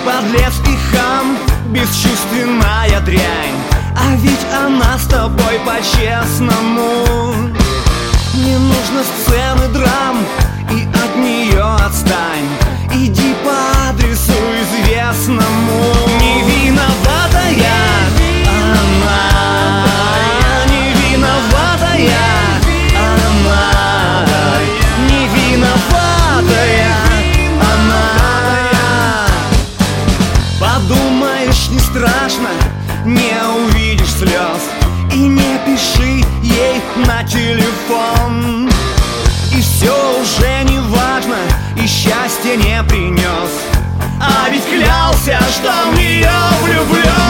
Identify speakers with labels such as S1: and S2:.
S1: подлец и хам, бесчувственная дрянь. А ведь она с тобой по-честному. Не нужно сцены драм, и от нее отстань. Иди по адресу известному. Не виноватая она, не виноватая она, не виноватая она. Подумаешь, не страшно, не увидишь слез, и не пиши ей на телефон. И все уже не важно, и счастья не принес, а ведь клялся, что в нее влюблен.